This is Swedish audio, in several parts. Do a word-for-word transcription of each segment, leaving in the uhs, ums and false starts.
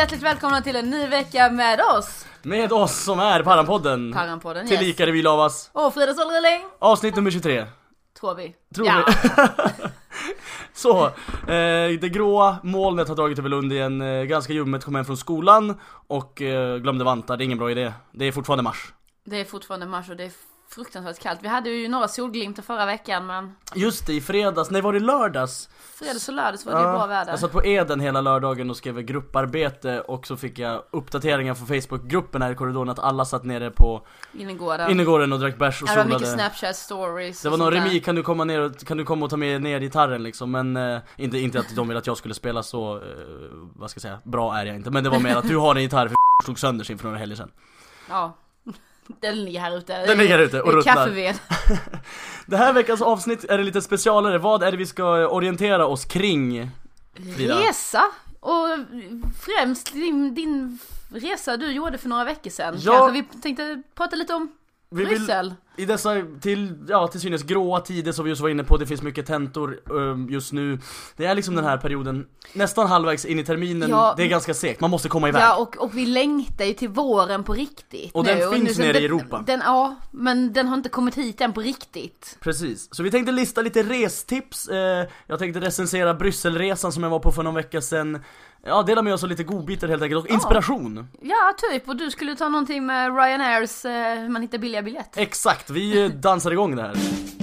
hjärtligt välkomna till en ny vecka med oss. Med oss som är Paranpodden. Paranpodden, yes. Tillika det vi lavas. Och Frida Solreling. Avsnitt nummer tjugotre. Tror vi. Tror ja. vi. Så, eh, det gråa molnet har dragit över Lund igen. eh, Ganska ljummet, kom hem från skolan och eh, glömde vantar, det är ingen bra idé. Det är fortfarande mars. Det är fortfarande mars och det är fruktansvärt kallt. Vi hade ju några solglimtar förra veckan, men just det, i fredags, nej var det lördags? Fredags och lördags var det ja, bra väder. Jag satt på Eden hela lördagen och skrev grupparbete. Och så fick jag uppdateringar från Facebookgruppen här i korridoren att alla satt nere på Innergården, innergården och drack bärs och solade. solade. Det var mycket Snapchat stories. Det var någon remi, kan du komma ner och, kan du komma och ta med ner gitarren liksom. Men eh, inte, inte att de ville att jag skulle spela så eh, vad ska jag säga, bra är jag inte. Men det var mer att du har en gitarr för slog sönder sin för några helger sedan. Ja, den ligger här ute. Den ligger här ute och ruttnar. Kaffeved. Det här veckans avsnitt är det lite specialare. Vad är det vi ska orientera oss kring, Frida? Resa. Och främst din, din resa du gjorde för några veckor sedan. Ja. Kanske vi tänkte prata lite om Vi vill, Bryssel. I dessa till, ja, till synes gråa tider som vi just var inne på, det finns mycket tentor um, just nu. Det är liksom den här perioden, nästan halvvägs in i terminen, ja, det är ganska segt, man måste komma iväg. Ja, och, och vi längtar ju till våren på riktigt. Och nu. den och finns nu, nere den, i Europa. Den, ja, men den har inte kommit hit än på riktigt. Precis, så vi tänkte lista lite restips. eh, Jag tänkte recensera Brysselresan som jag var på för någon vecka sedan. Ja, dela med oss av lite godbitar helt enkelt och inspiration. Ja, typ, och du skulle ta någonting med Ryanairs, eh, man hittar billiga biljett. Exakt, vi dansar igång det här.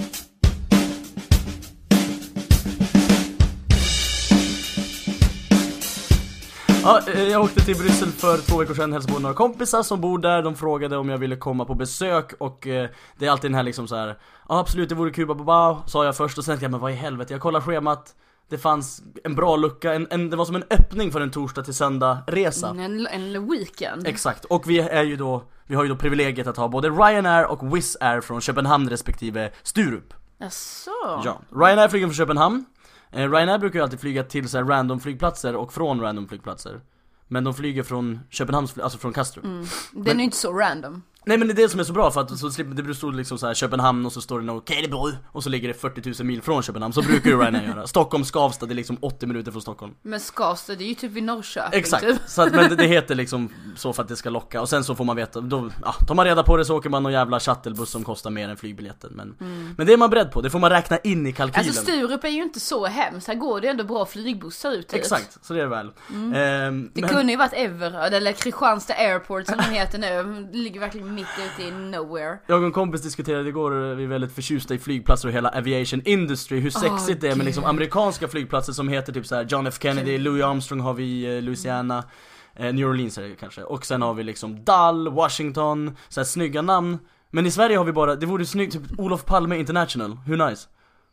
Ja, jag åkte till Bryssel för två veckor sedan, hälsade på några kompisar som bor där. De frågade om jag ville komma på besök och eh, det är alltid den här liksom så här. Ja, absolut, det vore kul, bababa, sa jag först och sen tänkte jag, men vad i helvete, jag kollar schemat. Det fanns en bra lucka, en, en, det var som en öppning för en torsdag till söndag resa. En, en weekend. Exakt, och vi är ju då, vi har ju då privilegiet att ha både Ryanair och Wizz Air från Köpenhamn respektive Sturup. Jaså? Ja, Ryanair flyger från Köpenhamn. eh, Ryanair brukar ju alltid flyga till så här random flygplatser och från random flygplatser. Men de flyger från Köpenhamns, alltså från Kastrup. Mm. Den men, är ju inte så random. Nej, men det är det som är så bra, för att så slipper det stå liksom så här Köpenhamn och så står det något Kälebro och så ligger det fyrtio tusen mil från Köpenhamn. Så brukar ju Ryanair göra. Stockholm, Skavstad, det är liksom åttio minuter från Stockholm. Men Skavstad, det är ju typ vid Norrköping. Exakt, typ. så att, men det, det heter liksom så för att det ska locka. Och sen så får man veta, då, ja, tar man reda på det så åker man någon jävla shuttlebuss som kostar mer än flygbiljetten. Men, mm. men det är man beredd på, det får man räkna in i kalkylen. Alltså Sturup är ju inte så hemskt, här går det ändå bra flygbussar ut. Exakt, så det är väl. Mm. ehm, Det men... kunde ju varit Everöd eller Kristianstad Airport som den heter nu. Det ligger verkligen mitt ute i nowhere. Jag och en kompis diskuterade igår, vi är väldigt förtjusta i flygplatser och hela aviation industry, hur sexigt oh, det är med liksom amerikanska flygplatser som heter typ så här John F. Kennedy, Louis Armstrong har vi i Louisiana, eh, New Orleans är det kanske. Och sen har vi liksom Dall, Washington, så här snygga namn. Men i Sverige har vi bara, det vore snyggt, typ Olof Palme International, hur nice?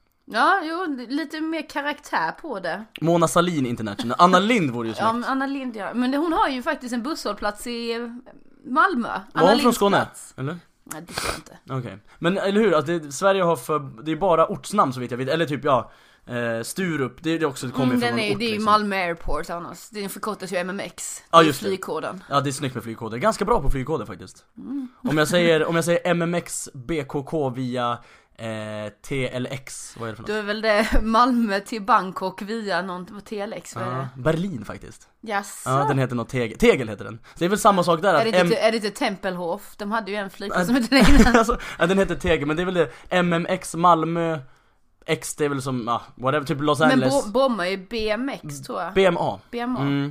Ja, jo, lite mer karaktär på det. Mona Sahlin International, Anna Lind vore ju snyggt. Ja, men Anna Lind, ja. Men hon har ju faktiskt en busshållplats i Malmö. Var hon från Skåne? Plats. Eller? Nej, det tror jag inte. Okej, okay. Men eller hur, att det, Sverige har för, det är bara ortsnamn så vet jag vet. Eller typ, ja, eh, Sturup, det är också kommer mm, från den är, ort, det är ju liksom. Malmö Airport annars. Det förkortas ju M M X. Ja, just det. Flygkoden. Ja, det är snyggt med flygkoder. Ganska bra på flygkoder faktiskt. Mm. Om jag säger om jag säger M M X B K K via eh, T L X, vad är det för något? Då är väl det Malmö till Bangkok via något på T L X, vad är det? Ja, Berlin faktiskt. Jaså? Ja, den heter något Tegel. Tegel heter den. Det är väl samma sak där. Är att det, M- inte, är det inte Tempelhof? De hade ju en flygplats som hette det. Alltså, ja, den heter Tegel, men det är väl det M M X Malmö X, det är väl som, ja, whatever, typ Los Angeles. Men Bromma är ju B M X tror jag. B M A. B M A. Mm.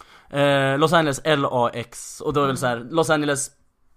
Eh, Los Angeles L A X. Och då är det väl så här Los Angeles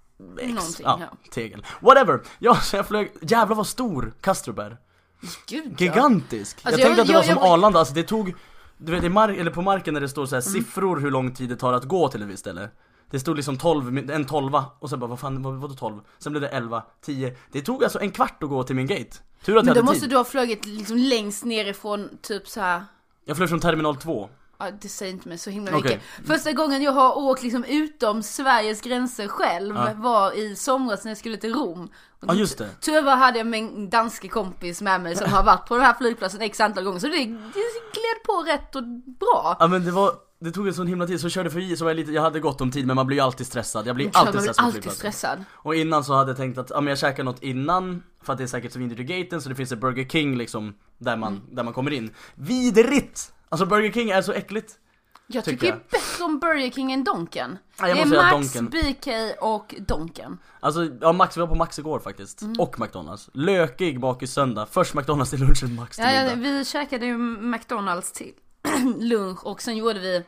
X. Ja, ja, Tegel. Whatever. Ja, så jag flög, jävlar vad stor Kastrup är. Gud, gigantisk. Ja. Alltså, jag tänkte jag, att det var jag, som jag, Arlanda, alltså det tog, du vet, i mark, eller på marken när det står så här mm. siffror hur lång tid det tar att gå till ett visst ställe. Det stod liksom tolv, en tolva. Och sen bara, vad fan, vad, vadå tolv? Sen blev det elva, tio. Det tog alltså en kvart att gå till min gate. Tur att jag men då hade måste tid. Du ha flugit liksom längst nerifrån typ så här. Jag flög från terminal två. Ja, det säger inte mig så himla mycket. Okay. Första gången jag har åkt liksom utom Sveriges gränser själv ja. var i somras när jag skulle till Rom. Ja, just det. Tyvärr hade jag min danske kompis med mig som har varit på den här flygplatsen x antal gånger. Så det, det gled på rätt och bra. Ja, men det var... Det tog en sån himla tid, så jag körde förbi så var jag lite, jag hade gott om tid, men man blir ju alltid stressad. Jag blir Klar, alltid stressad, alltid stressad. Och innan så hade jag tänkt att ja, men jag käkar något innan, för att det är säkert så vindigt till gaten, så det finns ett Burger King liksom där man, mm. där man kommer in. Vidrigt! Alltså Burger King är så äckligt. Jag tycker, tycker jag. bättre om Burger King än Donken. Ja, jag det måste är Max, Donken. B K och Donken. Alltså, ja, Max, vi var på Max igår faktiskt. Mm. Och McDonalds. Lökig bak i söndag. Först McDonalds till lunchen, Max till ja, middag. ja, vi käkade ju McDonalds till lunch och sen gjorde vi...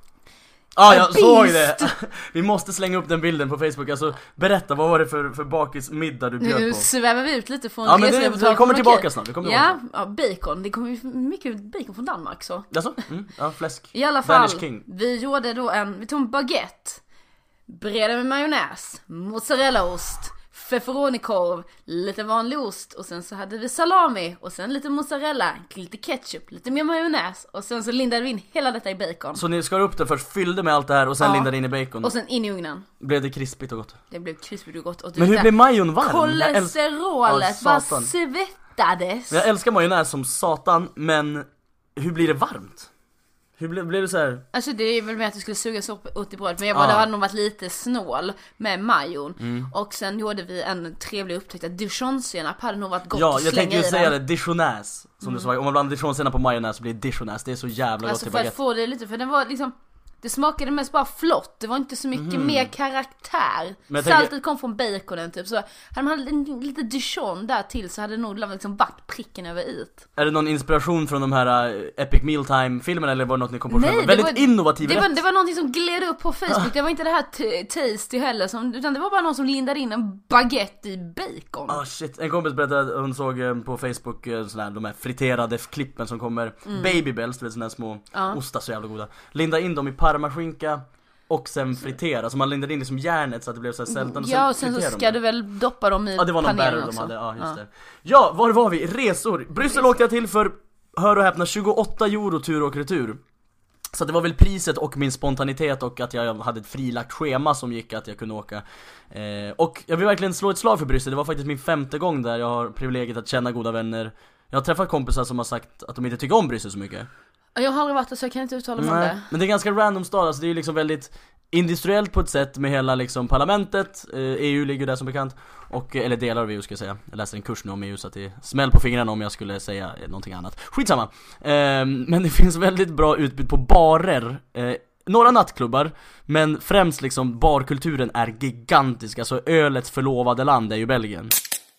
Ja, ah, jag såg det. Vi måste slänga upp den bilden på Facebook. Alltså, berätta, vad var det för, för bakismiddag du bjöd på? Nu svävar vi ut lite från... Ja, men det, det kommer tillbaka snart. Det kommer ja, tillbaka. ja, bacon. Det kommer ju mycket bacon från Danmark så. Alltså? Mm, ja, fläsk. I alla fall, vi gjorde då en... Vi tog en baguette. Breda med majonnäs. Mozzarellaost. Pepperonikorv, lite vanlig ost och sen så hade vi salami och sen lite mozzarella, lite ketchup, lite mer majonnäs och sen så lindade vi in hela detta i bacon. Så ni skar upp det först, fyllde med allt det här och sen ja. lindade in i bacon? Och sen in i ugnen. Blev det krispigt och gott? Det blev krispigt och gott. Och men hur blev majon varm? Kolesterolet bara svettades. Jag älskar majonnäs som satan, men hur blir det varmt? Hur blev, blev det så här? Alltså det är väl med att det skulle sugas upp ut i bröd. Men jag bara, ah. det hade nog varit lite snål med majon. Mm. Och sen gjorde vi en trevlig upptäckt att dijonsenap hade nog varit gott ja, att slänga i. Ja, jag tänkte ju säga det, dijonäs som mm. du sa. Om man blandar dijonsenap på majonnäs så blir det dijonäs. Det är så jävla alltså gott för att få det lite, för den var liksom... Det smakade mest bara flott. Det var inte så mycket mm. mer karaktär. Saltet tänker... kom från baconen typ. Så hade man hade en, lite Dijon där till så hade det nog liksom varit pricken över it. Är det någon inspiration från de här uh, Epic Mealtime-filmerna eller var det något ni kom på? Nej, själva? Väldigt var, innovativt. Det var, det var någonting som gled upp på Facebook. Det var inte det här t- tasty heller som, utan det var bara någon som lindade in en baguette i bacon. Oh shit, en kompis berättade att hon såg um, på Facebook uh, sådär, de här friterade klippen som kommer mm. Babybells, du vet sådana här små ja. ostar så jävla goda. Linda in dem i parmaskinka och sen fritera. Så man lindade in det som järnet så att det blev så här sältan. Och ja, och sen, sen så ska du väl doppa dem i ja, det var någon panelen de också. hade. Ja, just ja. det. Ja, var var vi? Resor. Bryssel åkte jag till för, hör och häpna, tjugoåtta euro tur och retur. Så det var väl priset och min spontanitet och att jag hade ett frilagt schema som gick att jag kunde åka. Eh, och jag vill verkligen slå ett slag för Bryssel. Det var faktiskt min femte gång där. Jag har privilegiet att känna goda vänner. Jag har träffat kompisar som har sagt att de inte tycker om Bryssel så mycket. Jag har aldrig varit där så jag kan inte uttala mig om det. Men det är ganska random stad, alltså det är ju liksom väldigt industriellt på ett sätt med hela liksom parlamentet. eh, E U ligger där som bekant och, eller delar av E U ska jag säga. Jag läser en kurs nu om E U så att det är smäll på fingrarna om jag skulle säga någonting annat. Skitsamma. eh, Men det finns väldigt bra utbud på barer, eh, några nattklubbar, men främst liksom barkulturen är gigantisk. Alltså ölets förlovade land är ju Belgien.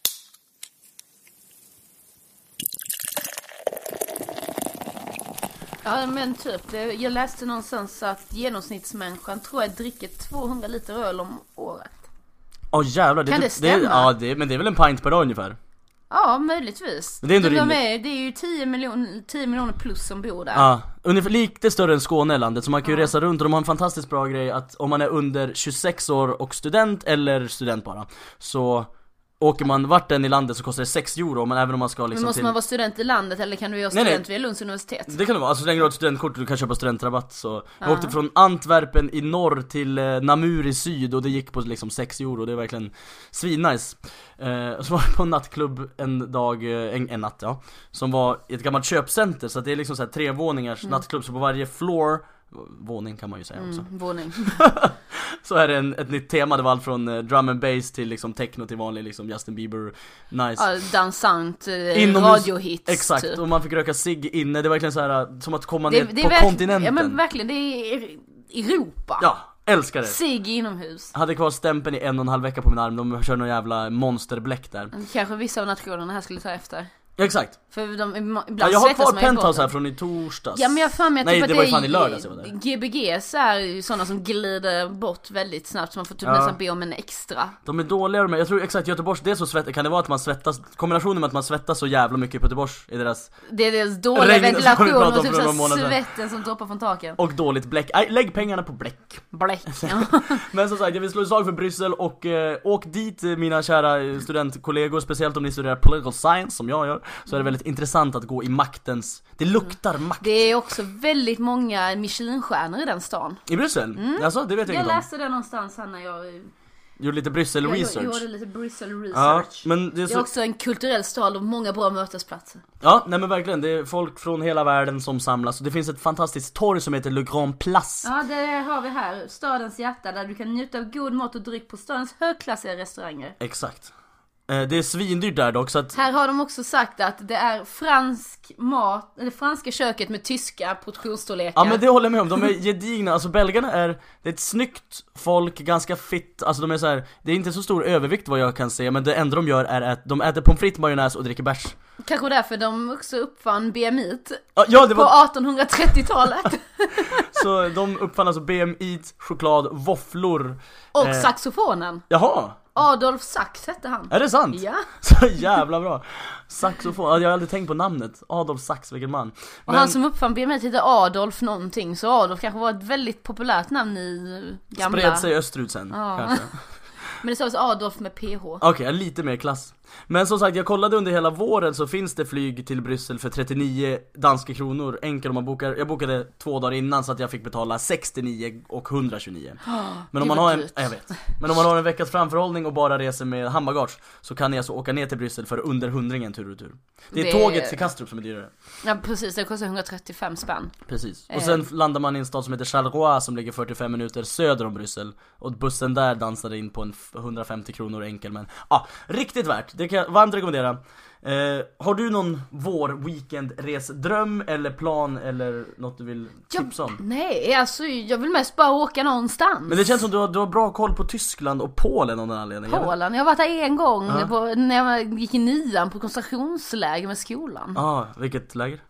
Ja men typ, det, jag läste någonstans att genomsnittsmänniskan tror jag dricker tvåhundra liter öl om året. Åh oh, jävlar, det, kan det, det stämma? Det, ja, det, men det är väl en pint per dag ungefär? Ja, möjligtvis. Men det är ändå de är, det är ju tio miljoner, tio miljoner plus som bor där. Ja, ungefär lite större än Skånelandet. Så man kan ju ja. resa runt och de har en fantastiskt bra grej att om man är under tjugosex år och student eller student bara, så åker man vart än i landet så kostar det sex euro. Men även om man ska liksom men måste till... man vara student i landet eller kan du göra student nej, nej. vid Lunds universitet? Det kan det vara, alltså så länge du har ett studentkort och du kan köpa studentrabatt så. Jag åkte från Antwerpen i norr till eh, Namur i syd och det gick på liksom sex euro. Det är verkligen svinnice. eh, Så var jag på en nattklubb en dag, eh, en, en natt ja, som var i ett gammalt köpcenter. Så att det är liksom så här tre våningars mm. nattklubb. Så på varje floor, våning kan man ju säga också. Mm, våning. Så är det en, ett nytt tema. Det var allt från eh, drum and bass till liksom techno till vanlig liksom Justin Bieber. Nice. Ja, dansant eh, radiohits. Exakt, typ. Och man fick röka cigg inne. Det var verkligen så här som att komma det, ner det på verk- kontinenten. Ja men verkligen, det är Europa. Ja, älskar det. Cigg inomhus. Hade kvar stämpeln i en och en halv vecka på min arm. De kör någon jävla monsterbläck där. Kanske vissa av nationerna här skulle ta efter. Ja, exakt. För de ibland ja, jag har kvar Penthouse här från i torsdags. Ja men jag för mig att nej, typ det att var ju fan i lördags jag var där. G B G's är ju sådana som glider bort väldigt snabbt. Så man får typ ja. nästan be om en extra. De är dåliga med. Jag tror exakt Göteborgs, det är så svettigt. Kan det vara att man svettas, kombinationen med att man svettas så jävla mycket på Göteborgs i deras. Det är deras dåliga ventilation och typ så svetten som droppar från taken. Och dåligt bläck. Aj, lägg pengarna på bläck. Bläck, ja. Men som sagt, jag vill slå ett slag för Bryssel och eh, åk dit mina kära studentkollegor, speciellt om ni studerar political science som jag gör. Så är det väldigt intressant att gå i maktens. Det luktar makt. Det är också väldigt många Michelinstjärnor i den stan. I Bryssel? Mm. Alltså, det vet jag, jag inte om. Jag läste det någonstans här när jag gjorde lite Bryssel jag research. Jag gjorde lite Bryssel research. Ja, men det, är så... det är också en kulturell stad och många bra mötesplatser. Ja, nej men verkligen. Det är folk från hela världen som samlas. Och det finns ett fantastiskt torg som heter Le Grand Place. Ja, det har vi här. Stadens hjärta där du kan njuta av god mat och dryck på stadens högklassiga restauranger. Exakt. Eh, det är svindyrt där dock, så att... Här har de också sagt att det är fransk mat, eller franska köket med tyska portionsstorlekar. Ja, men det håller jag med om, de är gedigna. Alltså belgarna är, det är ett snyggt folk, ganska fitt. Alltså de är så här, det är inte så stor övervikt vad jag kan se, men det enda de gör är att de äter pommes frites, majonnäs och dricker bärs. Kanske därför de också uppfann B M I ja, ja, det var... på artonhundratrettiotalet. Så de uppfann alltså B M I, choklad, våfflor och eh... saxofonen. Jaha. Adolf Sax hette han. Är det sant? Ja. Så jävla bra. Saxofon, jag har aldrig tänkt på namnet. Adolf Sax, vilken man. Och men... han som uppfann B M I heter Adolf någonting. Så Adolf kanske var ett väldigt populärt namn i gamla... Spred sig österut sen, ja. Kanske. Men det står alltså Adolf med P H. Okej, okay, lite mer klass. Men som sagt, jag kollade under hela våren så finns det flyg till Bryssel för trettionio danska kronor. Enkel om man bokar. Jag bokade två dagar innan så att jag fick betala sextionio och hundratjugonio. Oh, men om man har en, äh, jag vet. Men om man har en veckas framförhållning och bara reser med handbagage så kan ni alltså åka ner till Bryssel för under hundringen tur och tur. Det är det... tåget till Kastrup som är dyrare. Ja, precis. Det kostar hundratrettiofem spänn. Precis. Och sen eh. landar man i en stad som heter Charleroi som ligger fyrtiofem minuter söder om Bryssel. Och bussen där dansade in på en hundrafemtio kronor enkel. Men ja, ah, riktigt värt. Det kan jag varmt rekommendera. Eh, har du någon vår weekendresdröm eller plan eller något du vill tipsa om? Jag, nej, alltså jag vill mest bara åka någonstans. Men det känns som du har, du har bra koll på Tyskland och Polen av den anledningen. Polen, jag har varit där en gång uh-huh. på, när jag gick i nian på koncentrationsläger med skolan. Ja, ah, vilket läger?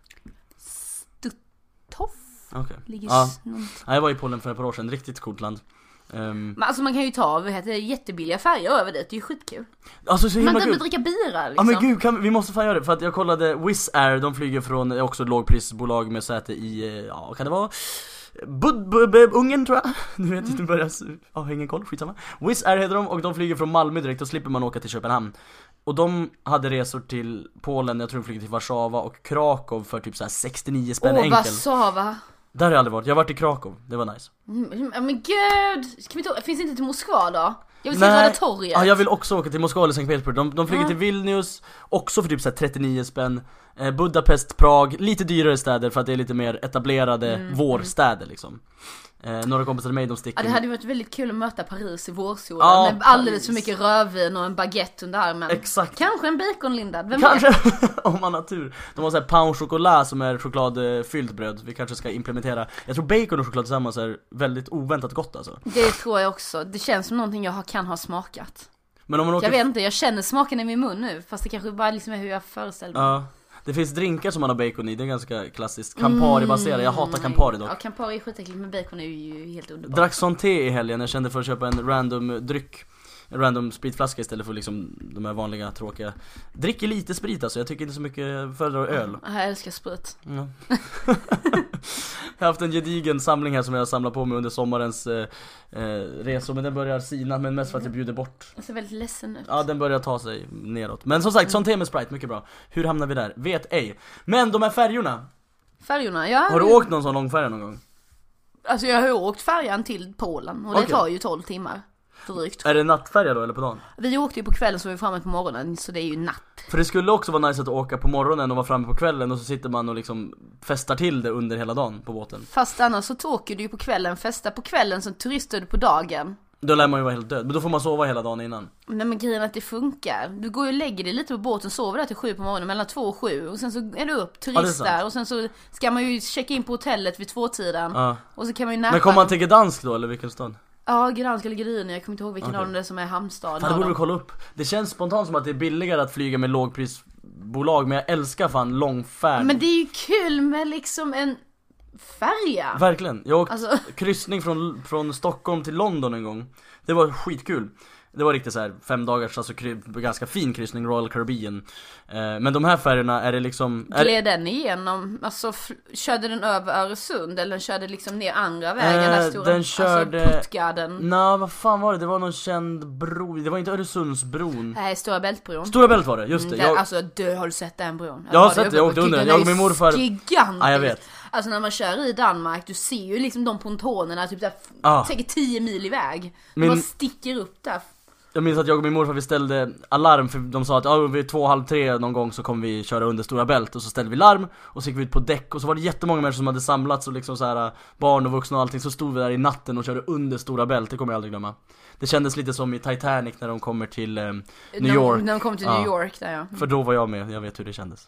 Stutthof. Okej. Okay. Ligger ah. någon... ja, jag var i Polen för ett par år sedan, riktigt coolt land. Um, men alltså man kan ju ta vad heter det, jättebilliga färger över det, det är ju skitkul. Alltså så himla man kul. kan dricka bira liksom. Ja men gud, kan, vi måste fan göra det. För att jag kollade Wizz Air, de flyger från också ett lågprisbolag med säte i, ja kan det vara Bud, bud, bud, Ungern tror jag. Nu vet jag inte börja, ja har ingen koll, skitsamma. Wizz Air heter de och de flyger från Malmö direkt och slipper man åka till Köpenhamn. Och de hade resor till Polen, jag tror de flyger till Warszawa och Krakow för typ så här sextionio spänn Åh, enkel. Warszawa. Där har jag aldrig varit, jag har varit i Krakow, det var nice. Mm, men gud, ska vi ta, finns det inte till Moskva då? Jag vill se Röda torget. Ja, jag vill också åka till Moskva eller Sankt Petersburg. De, de flyger mm. till Vilnius, också för typ så här trettionio spänn. eh, Budapest, Prag, lite dyrare städer för att det är lite mer etablerade mm. vårstäder liksom. Eh, några kompisar till mig, de sticker. Ja, det hade ju varit väldigt kul att möta Paris i vårsolen ja, med alldeles för mycket rödvin och en baguette under armen. Exakt. Kanske en baconlindad, vem kanske, om man har tur. De har såhär pain chocolat som är chokladfyllt bröd. Vi kanske ska implementera. Jag tror bacon och choklad tillsammans är väldigt oväntat gott alltså. Det tror jag också. Det känns som någonting jag kan ha smakat. Men om man åker... Jag vet inte, jag känner smaken i min mun nu. Fast det kanske bara liksom är hur jag föreställer mig. Ja. Det finns drinkar som man har bacon i, det är ganska klassiskt. Campari-baserad, jag hatar Campari dock. Ja, Campari är skitäckligt, men bacon är ju helt underbart. Drack sån te i helgen, jag kände för att köpa en random dryck. En random spritflaska istället för liksom de här vanliga tråkiga. Dricker lite sprit alltså, jag tycker inte så mycket föredrar öl. Jag älskar sprit. Ja. Jag har haft en gedigen samling här som jag har samlat på mig under sommarens eh, eh, resor. Men den börjar sina, men mest för att jag bjuder bort. Jag ser väldigt ledsen ut. Ja, den börjar ta sig neråt. Men som sagt, mm. sån te med Sprite, mycket bra. Hur hamnar vi där? Vet ej. Men de här färjorna. Färjorna, ja. Har du åkt någon sån långfärja någon gång? Alltså jag har åkt färjan till Polen. Och det okay. tar ju tolv timmar. Drygt. Är det nattfärja då eller på dagen? Vi åkte ju på kvällen så vi var framme på morgonen. Så det är ju natt. För det skulle också vara nice att åka på morgonen och vara framme på kvällen. Och så sitter man och liksom festar till det under hela dagen på båten. Fast annars så åker du ju på kvällen. Festar på kvällen som turistar du på dagen. Då lär man ju vara helt död. Men då får man sova hela dagen innan. Nej men grejen är att det funkar. Du går ju och lägger dig lite på båten, sover där till sju på morgonen, mellan två och sju. Och sen så är du upp, turistar. Ja, och sen så ska man ju checka in på hotellet vid tvåtiden. Ja. Och så kan man ju näpa. Men kommer man till Gdansk då eller vilken stad? Ja, Gdansk eller Gdynia, jag kommer inte ihåg vilken okay. av dem det är som är hamnstad. Fan, det borde vi kolla upp. Det känns spontant som att det är billigare att flyga med lågprisbolag. Men jag älskar fan långfärd. Men det är ju kul med liksom en färja. Verkligen, jag åkte alltså... kryssning från, från Stockholm till London en gång. Det var skitkul. Det var riktigt så här fem dagars, alltså ganska fin kryssning, Royal Caribbean. eh, Men de här färgerna, är det liksom är... Gled den igenom, alltså f- körde den över Öresund eller den körde liksom ner andra vägen eh, där stora, den körde, alltså Puttgarden. Nej, vad fan var det? Det var någon känd bro, det var inte Öresundsbron. Nej, Stora Bältbron. Stora Bält var det, just det. Mm, jag... Alltså, du har du sett den bron? Jag, jag har sett det, jag åkte under den. Jag och min morfar. Gigantisk. Ja, jag vet. Alltså när man kör i Danmark, du ser ju liksom de pontonerna typ där, ah. säkert tio mil iväg. Min... Man sticker upp där. Jag minns att jag och min morfar vi ställde alarm, för de sa att ja, vid två, halv tre någon gång så kommer vi köra under Stora Bält. Och så ställde vi larm och så gick vi ut på däck. Och så var det jättemånga människor som hade samlats och liksom så här, barn och vuxna och allting. Så stod vi där i natten och körde under Stora Bält, det kommer jag aldrig glömma. Det kändes lite som i Titanic när de kommer till eh, New York. De, när de kommer till ja. New York där, ja. För då var jag med, jag vet hur det kändes.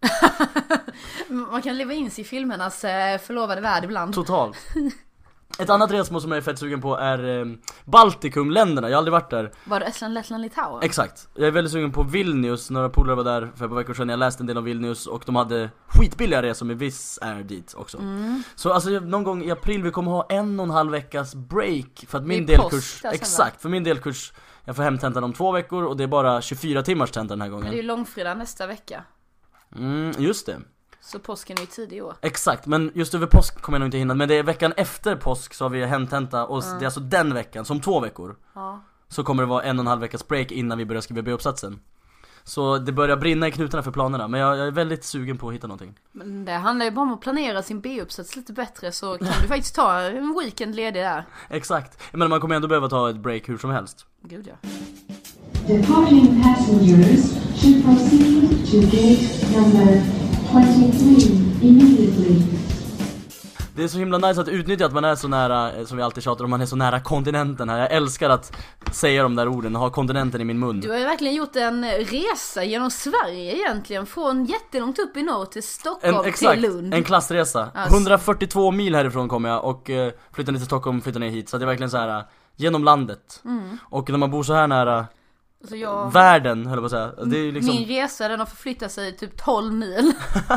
Man kan leva in sig i filmernas eh, förlovade värld ibland. Totalt. Ett annat resmål som jag är fett sugen på är eh, Baltikumländerna, jag har aldrig varit där. Var det Estland, Lettland, Litauen? Exakt, jag är väldigt sugen på Vilnius. Några polare var där för ett par veckor sedan. Jag läste en del om Vilnius och de hade skitbilliga resor med Wizz Air dit också. mm. Så alltså någon gång i april vi kommer ha en och en halv veckas break. För att min delkurs, exakt, för min delkurs jag får hemtentan om två veckor. Och det är bara tjugofyra timmars tentan den här gången. Men det är ju långfredag nästa vecka. Mm, just det. Så påsken är ju tidig i år. Exakt, men just över påsk kommer jag nog inte hinna. Men det är veckan efter påsk så har vi hemtenta. Och mm. det är alltså den veckan, som två veckor. Ja. Så kommer det vara en och en halv veckas break innan vi börjar skriva B-uppsatsen. Så det börjar brinna i knutarna för planerna. Men jag, jag är väldigt sugen på att hitta någonting. Men det handlar ju bara om att planera sin B-uppsats lite bättre. Så kan du faktiskt ta en weekend ledig där. Exakt, men man kommer ändå behöva ta ett break hur som helst. Gud ja. Departing passengers should proceed to gate number twenty-three immediately. Det är så himla nice att utnyttja att man är så nära, som vi alltid tjatar om, man är så nära kontinenten här. Jag älskar att säga de där orden, ha kontinenten i min mun. Du har ju verkligen gjort en resa genom Sverige egentligen. Från jättelångt upp i norr till Stockholm, en, exakt, till Lund. En klassresa. Alltså. hundrafyrtiotvå mil härifrån kom jag och uh, flyttade ner till Stockholm och flyttade ner hit. Så det är verkligen så här uh, genom landet. Mm. Och när man bor så här nära alltså jag... världen, höll jag på att säga. Det är liksom... Min resa, den har förflyttat sig typ tolv mil.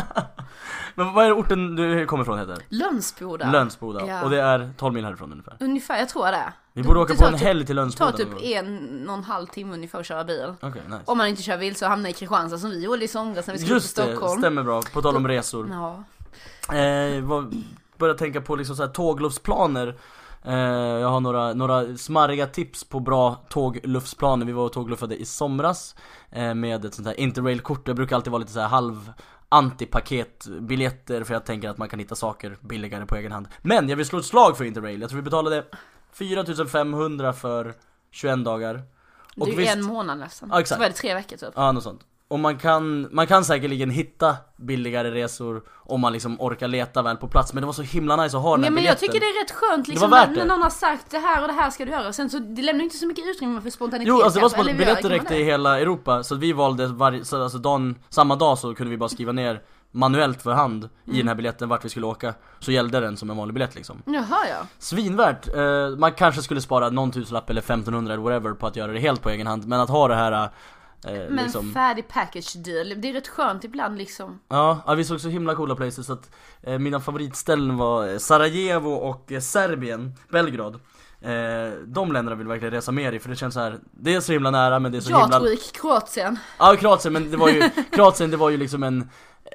Men vad är orten du kommer från heter? Lönsboda. Lönsboda, ja. Och det är tolv mil härifrån ungefär. Ungefär, jag tror det. Vi borde åka på en typ, helg till Lönsboda. Det tar typ en och en halv timme ungefär att köra bil. Okay, nice. Om man inte kör bil så hamnar i Kristianstad som vi gjorde i somras när vi skulle Just till Stockholm. Just det, stämmer bra. På tal om resor. Ja. Eh, vad, börja tänka på liksom så här tågluftsplaner. Eh, jag har några, några smarriga tips på bra tågluftsplaner. Vi var och tågluffade i somras eh, med ett sånt här Interrail-kort. Jag brukar alltid vara lite så här halv antipaketbiljetter för jag tänker att man kan hitta saker billigare på egen hand. Men jag vill slå ett slag för Interrail. Jag tror vi betalade fyra tusen femhundra för tjugoett dagar. Och det är visst, en månad nästan. Ja, exakt. Så var det tre veckor typ. Ja, något sånt. Och man kan, man kan säkerligen hitta billigare resor om man liksom orkar leta väl på plats. Men det var så himla nice att ha den här ja, men biljetten. jag tycker det är rätt skönt liksom, när, när någon har sagt det här och det här ska du göra. Sen så det lämnar inte så mycket utrymme för spontanitet. Jo, alltså det var som att biljetter räckte i hela Europa. Så vi valde varje, så alltså dagen, samma dag så kunde vi bara skriva ner manuellt för hand mm. i den här biljetten vart vi skulle åka. Så gällde den som en vanlig biljett liksom. Jaha, ja. Svinvärt. eh, Man kanske skulle spara någon tusenlapp eller femtonhundra eller whatever på att göra det helt på egen hand. Men att ha det här eh, men liksom... färdig package deal. Det är rätt skönt ibland liksom. Ja, ja vi såg så himla coola places. Så att eh, mina favoritställen var Sarajevo och eh, Serbien, Belgrad. Eh, de länderna vill verkligen resa mer i. För det känns så här, det är så himla nära men det är så jag himla... Jag tror gick Kroatien. Ja, Kroatien, men det var ju Kroatien, det var ju liksom en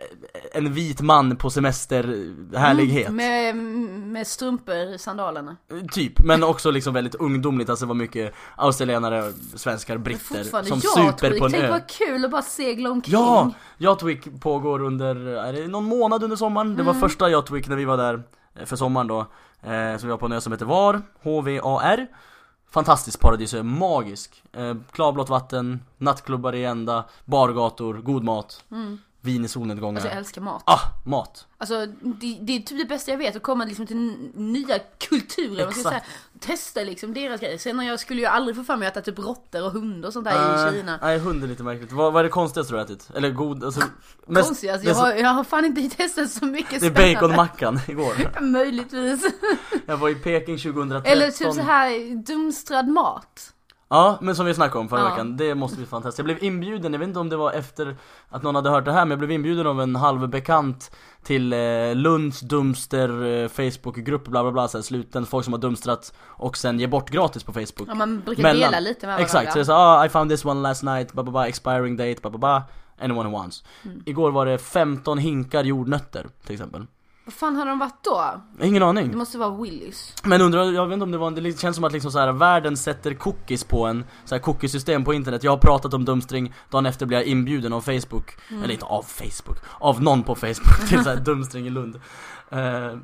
en vit man på semester härlighet. Mm, med, med strumpor i sandalerna. Typ, men också liksom väldigt ungdomligt. Alltså det var mycket australienare, svenskar, britter som super på en ö. Tänk vad kul att bara segla omkring. Ja, Jatwick pågår under, är det någon månad under sommaren? Mm. Det var första Jatwick när vi var där för sommaren då. eh, Så vi var på en ö som heter Var, H V A R. Fantastiskt paradisö, magisk. eh, Klarblått vatten, nattklubbar i ända, bargator, god mat. Mm. Vin i solnedgångar. Alltså jag älskar mat. Ah, mat. Alltså det, det är typ det bästa jag vet. Att komma liksom till nya kulturer. Man ska säga, testa liksom deras grejer. Sen jag skulle ju aldrig få för mig att äta typ råttor och hundar och sånt där uh, i Kina. Nej, hund är lite märkligt. Vad, vad är det konstigaste du har ätit? Eller god, alltså mest, konstigt, alltså, jag, har, jag har fan inte testat så mycket. Det är baconmackan igår. Möjligtvis. Jag var i Peking tjugohundratretton. Eller typ så här dumstrad mat. Ja, men som vi snackade om förra ja. veckan, det måste vi fantastiskt. Jag blev inbjuden, jag vet inte om det var efter att någon hade hört det här, men jag blev inbjuden av en halvbekant till eh, Lunds Dumster eh, Facebookgrupp, bla bla bla, så här, sluten, folk som har dumstrat och sen ger bort gratis på Facebook. Ja, man brukar Mellan, dela lite med varandra. Exakt, så det är så, ah, I found this one last night, bla bla bla, expiring date, bla bla bla, anyone who wants. Mm. Igår var det femton hinkar jordnötter, till exempel. Vad fan har de varit då? Ingen aning. Det måste vara Willys. Men undrar, jag vet inte om det var, det känns som att liksom så här, världen sätter cookies på en så här cookiesystem på internet. Jag har pratat om dumstring, dagen efter blir jag inbjuden av Facebook. Mm. Eller inte av Facebook, av någon på Facebook till så här dumstring i Lund. uh,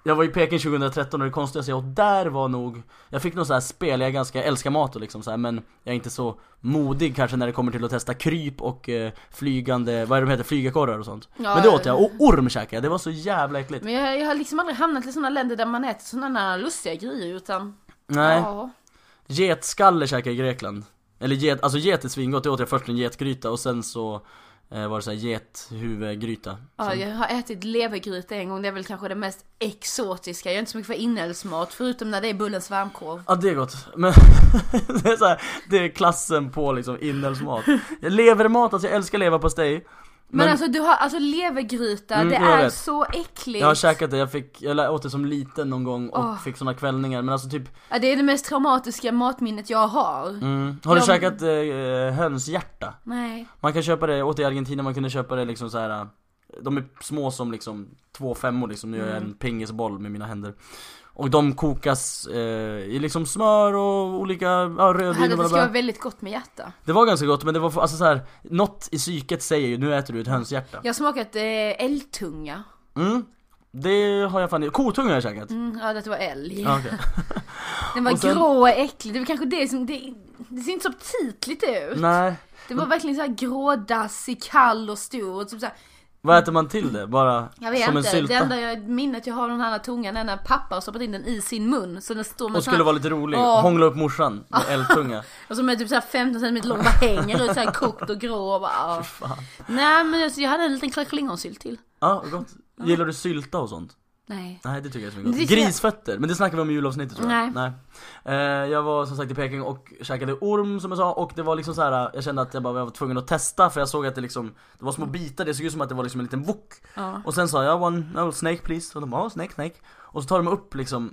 Jag var i Peking tjugohundratretton och det konstigaste jag åt där var nog... Jag fick nog så här spel, jag ganska älskar mat och liksom så här, men jag är inte så modig kanske när det kommer till att testa kryp och eh, flygande, vad är det de heter, flygakorrar och sånt. Ja, men det åt jag, och orm käkade jag, det var så jävla äckligt. Men jag, jag har liksom aldrig hamnat i sådana länder där man äter sådana lustiga grejer utan... Nej, ja. Getskalle käkade jag i Grekland. Eller get, alltså get är svingott, det åt jag först en getgryta och sen så... Eh, var det så här gethuvudgryta. Ja, jag har ätit levergryta en gång. Det är väl kanske det mest exotiska. Jag är inte så mycket för inälvsmat, förutom när det är bullens varmkorv. Ja, det är gott. Men det är så här, det är klassen på liksom inälvsmat. Levermat, alltså jag älskar leverpastej. Men, men alltså du har alltså levergryta, mm, det är vet. så äckligt. Jag har käkat det, jag fick jag åt det som liten någon gång och oh. fick såna kvällningar, men alltså typ ja, det är det mest traumatiska matminnet jag har. Mm. Har du jag... käkat eh, hönshjärta? Nej. Man kan köpa det, åt i Argentina, man kunde köpa det liksom så här. De är små som liksom två femmor liksom, nu gör jag en pingisboll med mina händer. Och de kokas eh, i liksom smör och olika ja, rödvin och det ska vara väldigt gott med hjärta. Det var ganska gott, men det var alltså så här, något i psyket säger ju, nu äter du ett hönshjärta. Jag har smakat eh, älgtunga. Mm. Det har jag fan, kotunga har jag käkat. Mm, ja, det var älg. Ah, okay. Den var sen... grå och äcklig. Det var kanske det som det, det ser inte så aptitligt ut. Nej. Det var verkligen så här grådassig, kall och stor och typ så här. Vad äter man till det? Bara jag vet som inte. en sylta? Det enda jag, minnet jag har av den här tungan är när pappa har stoppat in den i sin mun. Så den står med och skulle här... vara lite rolig. Oh. Hångla upp morsan med älgtunga. Och som är typ så här femton centimeter lång, bara hänger ut så här kokt och grå och bara, oh. Nej, men alltså, jag hade en liten klingonsylt till. Ja, gott. Gillar du sylta och sånt? Nej. Nej, det tycker jag är så gott. Grisfötter, men det snackar vi om i julavsnittet tror jag. Nej. Nej. Eh, jag var som sagt i Peking och käkade orm som jag sa. Och det var liksom så här, jag kände att jag bara var tvungen att testa. För jag såg att det liksom, det var små bitar. Det såg ut som att det var liksom en liten wok. Ja. Och sen sa jag, one no, snake please. Och de bara, oh, snake, snake. Och så tar de upp liksom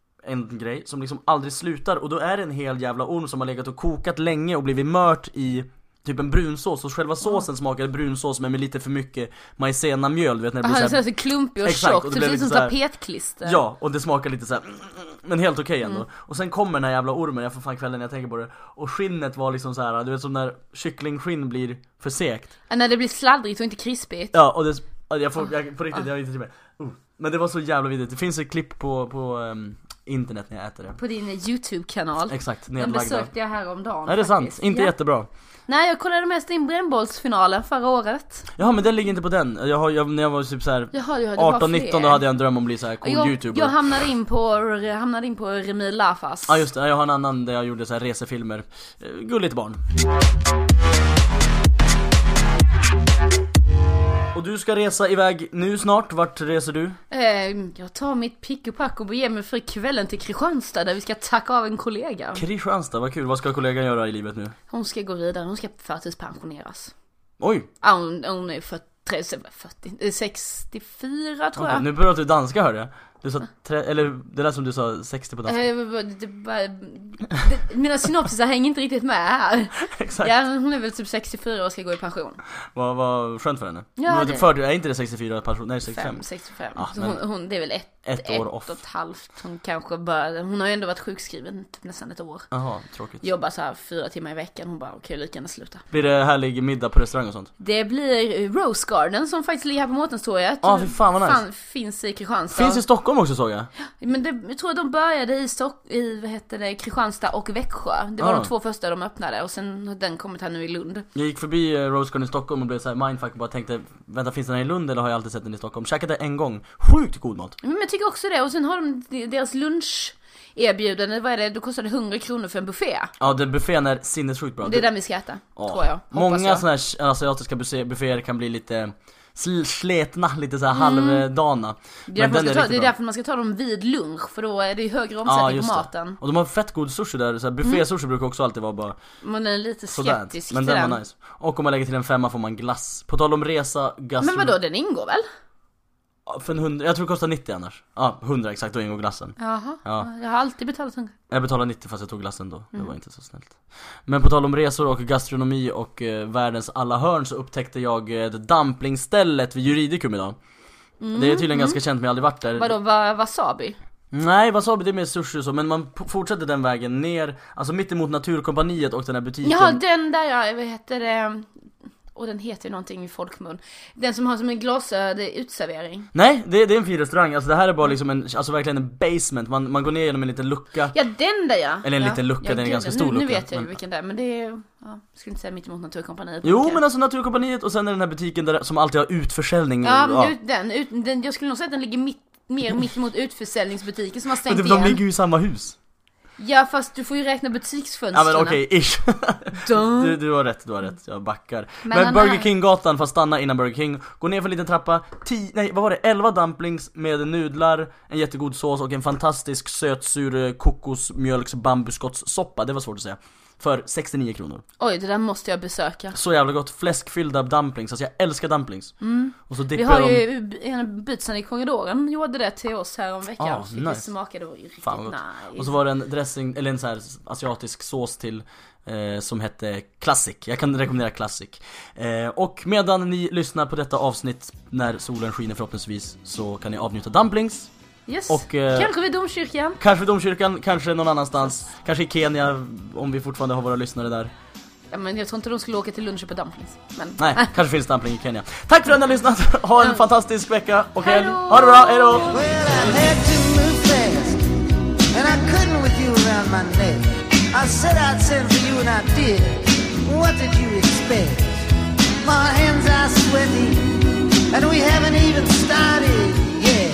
en grej som liksom aldrig slutar. Och då är det en hel jävla orm som har legat och kokat länge och blivit mört i typ en brunsås, och själva såsen oh. smakade brunsås men med lite för mycket majsena mjöl, vet när det blir Aha, så här så klumpig och tjock, typ precis som tapetklister. Ja, och det smakar lite så här, men helt okej okay ändå. Mm. Och sen kommer den här jävla ormen, jag får fan kvällen när jag tänker på det. Och skinnet var liksom så här, du vet som när kycklingskinn blir för sekt. När det blir sladdrigt och inte krispigt. Ja, och det jag får jag, på riktigt jag vet inte mer. Uh. Men det var så jävla vidrigt. Det finns ett klipp på på um, internet när jag äter det. På din YouTube-kanal. Exakt, nedlagda. Den besökte jag här om dagen. Ja, det är sant. Inte ja. jättebra. Nej, jag kollade mest in brännbollsfinalen förra året. Ja, men den ligger inte på den. Jag har jag, när jag var typ så här Jaha, ja, arton nitton då hade jag en dröm om att bli så här cool jag, YouTuber. Jag hamnade in på hamnade in på Remi Lafas. Ja, just det. Jag har en annan där jag gjorde så här resefilmer. Gulligt barn. Och du ska resa iväg nu snart. Vart reser du? Eh, jag tar mitt pick och pack och beger mig för kvällen till Kristianstad där vi ska tacka av en kollega. Kristianstad, vad kul. Vad ska kollegan göra i livet nu? Hon ska gå vidare, hon ska förtidspensioneras. Oj! Ja, hon, hon är fyrtio, fyrtio, sextiofyra tror jag. Okay, nu börjar du danska, hör jag. Du sa tre, eller det där som du sa sextio på danska. Eh, det, det, det, mina synopsisar hänger inte riktigt med här. Exakt. Ja, hon är väl typ sextiofyra och ska gå i pension. Vad var skönt för henne? Ja, det... för, är inte det sextiofyra pension? Nej, sextiofem. Fem, sextiofem. Ah, så hon, hon, det är väl ett, ett, ett år off. och ett halvt. Hon kanske bara, hon har ju ändå varit sjukskriven typ nästan ett år. Jaha, tråkigt. Jobbar så här fyra timmar i veckan. Hon bara, okej, okay, lika gärna sluta. Blir det härlig middag på restaurang och sånt? Det blir Rose Garden som faktiskt ligger här på Mårtenstorget. Ja, ah, fy fan vad nice. Fan, finns i Kristianstad. Finns i Stockholm också, såg jag. Men det, jag tror att de började i, Stock, i vad heter det, Kristianstad och Växjö. Det var ah. de två första de öppnade. Och sen har den kommit här nu i Lund. Jag gick förbi Rose Garden i Stockholm och blev så här mindfuck och bara tänkte, vänta, finns den här i Lund eller har jag alltid sett den i Stockholm? Käkade en gång, sjukt god mat. Men jag tycker också det. Och sen har de deras lunch erbjudande, vad är det? Då kostar det hundra kronor för en buffé. Ja, det buffén är sinnessjukt bra. Det är den vi ska äta, ja. tror jag. Många sådana här asiatiska bufféer kan bli lite sletna, lite så här mm. halvdana. Det är, Men är ta, det är därför man ska ta dem vid lunch, för då är det högre omsättning ja, på maten. Det. Och de har fett god sushi där, så här buffé-sushi mm. brukar också alltid vara bara. Man är lite skeptisk men till den den. var nice. Och om man lägger till en femma får man glass. På tal om resa, gastronomi. Men vadå, den ingår väl? För en hundra, jag tror det kostar nittio annars. Ja, hundra exakt, då ingår glassen. Jaha, ja. Jag har alltid betalat hundra. Jag betalade nittio fast jag tog glassen då, det mm. var inte så snällt. Men på tal om resor och gastronomi och eh, världens alla hörn så upptäckte jag eh, dumplingstället vid Juridicum idag. mm. Det är tydligen mm. ganska känt, men jag har aldrig varit där. Vadå, va- wasabi? Nej, wasabi det är mer sushi och så, men man p- fortsätter den vägen ner, alltså mitt emot Naturkompaniet och den här butiken. Ja, den där, ja, vad heter det? Och den heter ju någonting i folkmun. Den som har som en glasöde utservering. Nej, det, det är en fin restaurang. Alltså det här är bara liksom en, alltså verkligen en basement. Man, man går ner genom en liten lucka. Ja, den där ja. Eller en ja. liten lucka, ja, den är gud, ganska nu, stor lucka. Nu vet jag ju men... vilken det är, men det är, ja, skulle inte säga mitt emot Naturkompaniet. Jo, okay. men alltså Naturkompaniet och sen är den här butiken där, som alltid har utförsäljning. Ja, ja. Ut, den, ut, den, jag skulle nog säga att den ligger mitt, mer mitt emot utförsäljningsbutiken som har stängt de, igen. de ligger ju i samma hus. Ja, fast du får ju räkna butiksfönstren. Ja men okej, okay, ish. du, du har rätt, du har rätt, jag backar. Men, men Burger King-gatan, fast stanna innan Burger King. Gå ner för en liten trappa, tio, nej vad var det, elva dumplings med nudlar, en jättegod sås och en fantastisk sötsur kokosmjölks bambuskottssoppa. Det var svårt att säga. För sextionio kronor. Oj, det där måste jag besöka. Så jävla gott, fläskfyllda dumplings, alltså jag älskar dumplings. Mm. Och så vi har de... ju en bytsen i korridoren gjorde det till oss här om veckan. Ah, nice. Det smakade ju riktigt Fan, nice. Och så var det en dressing, eller en så här asiatisk sås till eh, som hette Classic. Jag kan rekommendera Classic. eh, Och medan ni lyssnar på detta avsnitt när solen skiner förhoppningsvis, så kan ni avnjuta dumplings. Yes. Och, eh, kanske vid domkyrkan. Kanske vid domkyrkan, kanske någon annanstans. Kanske i Kenya, om vi fortfarande har våra lyssnare där. Ja, men jag tror inte de skulle åka till lunch på dumplings, men... Nej, kanske finns dumpling i Kenya. Tack för att ni har lyssnat, ha en Mm. fantastisk vecka och helg. Hejdå. Ha det bra, hejdå! Well, I had to move fast, and I couldn't with you around my neck. I said I'd send for you and I did. What did you expect? My hands are sweaty, and we haven't even started yet.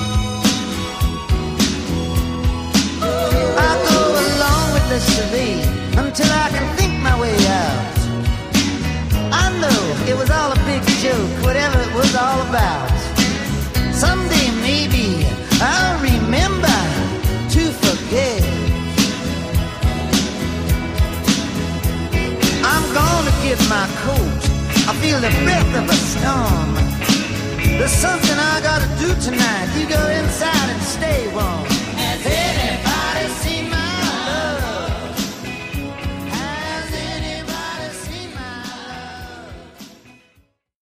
I'll go along with the charade until I can think my way out. I know it was all a big joke, whatever it was all about. Someday maybe I'll remember to forget. I'm gonna get my coat, I feel the breath of a storm. There's something I gotta do tonight, you go inside and stay warm.